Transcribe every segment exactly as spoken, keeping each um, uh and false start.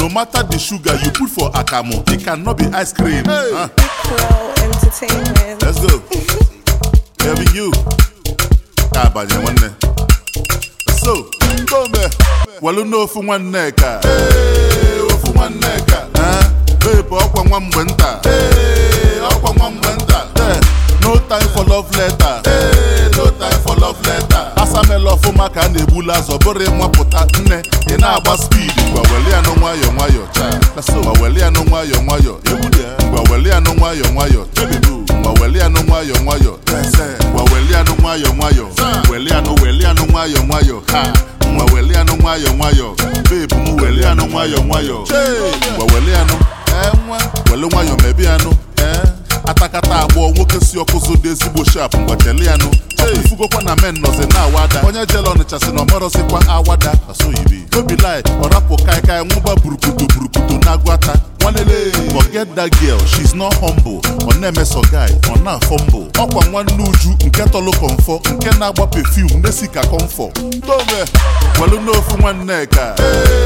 No matter the sugar you put for akamu, it cannot be ice cream. Hey. Huh? Pro entertainment. Let's go. Having you. Kabanya one day. So, go me. Well, you know for one neck. Hey, for one neck. Huh? Baby, up on one winter. Hey, up on one winter. No time for love letter. Hey, no time for love letter. Asame love for my can ebula zobore mwa pota nne. Ina aba speed. Gwa weli ano mwayo mwayo. Naso gwa weli ano mwayo mwayo. Gwa weli ano mwayo mwayo. Gwa weli ano mwayo mwayo. Gwa weli ano mwayo mwayo. Weli ano weli ano mwayo mwayo. Ha. Gwa weli ano mwayo mwayo. Babe mu weli ano mwayo mwayo. Gwa weli ano. Eh mwa. Weli mwayo mebi ano. Eh. Atakata abo nwoke si okuzo de ezigbo sharp ngwachele ya no ifugokwa na men noze na awada onye jele Ọnịcha si na omoro sikwa awada aso yibi no be lie orapo kai kai nwuba burukutu burukutu na agwata wanele forget that girl, she's not humble ona emeso guy ona fumble ọkwa nwanne Uju nke tolo komfo nke na-agba perfume nesi ka komfo tome welu n'ofu nwanne ka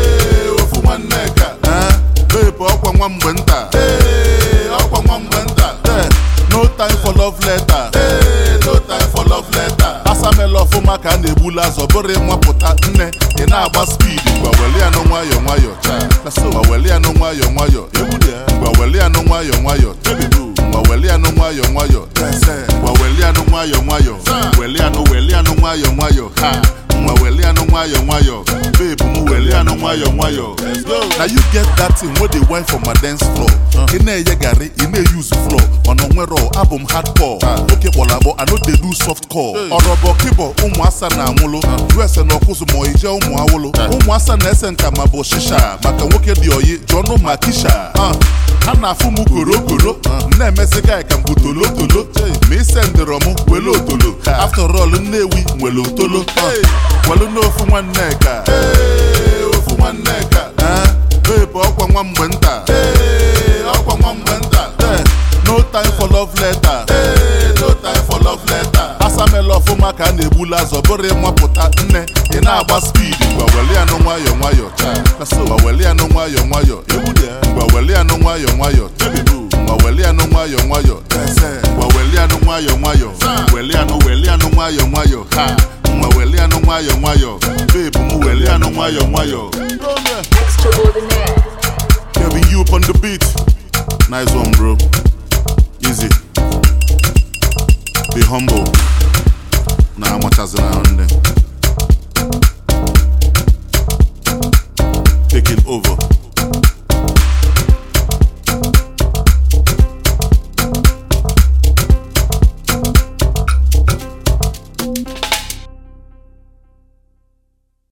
eh ofu nwanne ka eh babe ọkwa nwa mgbe nta eh ọkwa nwa mgbe nta. No time for love letter. Hey, no time for love letter. Asame love for maka na ebula zobore mwa pota nne. Ina aba speed. Gwa weli ano mwayo mwayo. Gwa weli ano mwayo mwayo. Gwa weli ano mwayo mwayo. Gwa weli ano mwayo mwayo. Gwa weli ano mwayo mwayo. Weli ano weli ano mwayo mwayo. Ha. Mwa weli ano mwayo mwayo. Babe mu weli ano mwayo mwayo. Let's go. Now you get that thing where they wine for my dance floor. Ine ye gari, ine use floor. Ono nwero album hardcore. Okay polabo, I know they do soft core. Orobo kibo umu asa na amulo. U S no kuzu mo ije umu awolo. Umu asa na esen kama bo shisha. Maka woke di oyi, jono makisha. Ana fumu koro koro. Nne mesega eka mbutolo tolo. Me sendero mu welo tolo. After all nnewi welo tolo. Welo no ofu nwanne ka. Hey, ofu nwanne ka. Babe ọkwa nwa mgbe nta. Hey, ọkwa nwa mgbe nta. No time for love letter. Hey, no time for love letter. Asame love for maka na ebula zobore mwa pota nne. Ina aba speed. Gwa weli ano mwayo mwayo. Gwa weli ano mwayo mwayo. Gwa weli ano mwayo mwayo. Gwa weli ano mwayo mwayo. Gwa weli ano mwayo mwayo. Weli ano weli ano mwayo mwayo. Ha. Mwa weli ano mwayo mwayo. Babe mu weli ano mwayo mwayo. Extraordinaire. Kevin you up on the beat. Nice one, bro. Easy. Be humble. Nah, how much as an on them. Take it over.